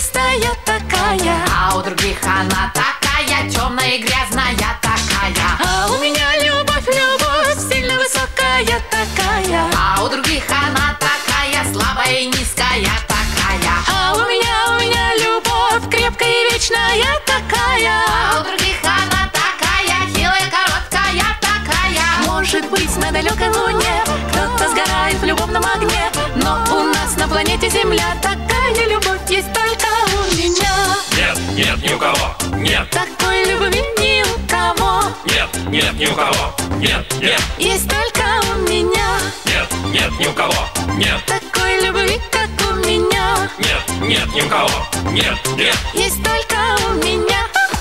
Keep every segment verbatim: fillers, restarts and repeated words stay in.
чистая такая, а у других она такая темная и грязная такая. А у меня любовь, любовь сильно высокая такая, А у других она такая слабая и низкая такая. А у меня, у меня любовь крепкая и вечная такая, А у других она такая хилая, короткая такая. Может быть, на далекой луне кто-то сгорает в любовном огне, но у нас на планете Земля такая любовь есть только у меня. Нет, нет, ни у кого, нет. Такой любви ни у кого. Нет, нет, ни у кого, нет, нет. Есть только у меня. Нет, нет, ни у кого, нет. Такой любви, как у меня. Нет, нет, ни у кого, нет, нет. Есть только у меня.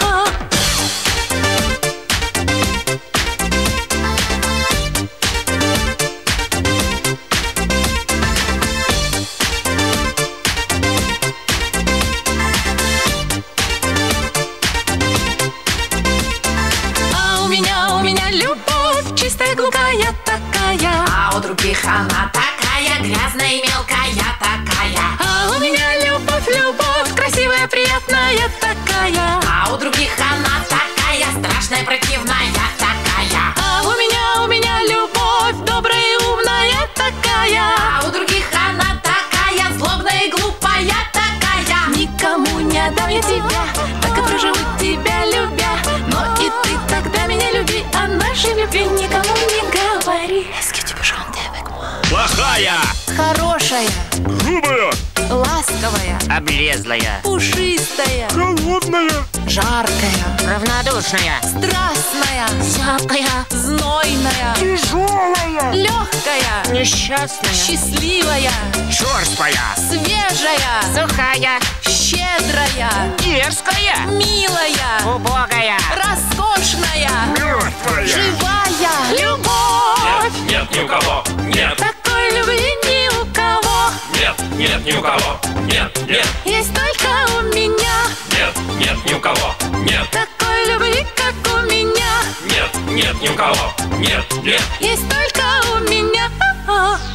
Чистая, глухая такая, а у других она такая грязная и мелкая такая. А у меня любовь, любовь красивая, приятная такая, А у других она такая страшная, противная такая. А у меня, у меня любовь добрая и умная такая, А у других она такая злобная и глупая такая. Никому не отдам я тебя, так и проживу тебя любя. Но и ты тогда меня люби, а нашей любви никому не говори. Плохая, Хорошая, грубая, ласковая, облезлая, пушистая, холодная, жаркая, равнодушная, страстная, всякая, знойная, тяжелая, легкая, несчастная, счастливая, черствая, свежая, сухая, щедрая, дерзкая, милая, убогая, роскошная, мертвая. живая любовь. Нет, нет, ни у кого, нет. Такой любви ни у кого. Нет, нет, ни у кого, нет, нет. Есть только у меня. Нет, нет, ни у кого, нет. Такой любви, как у меня. Нет, нет, ни у кого, нет, нет. Есть только у меня.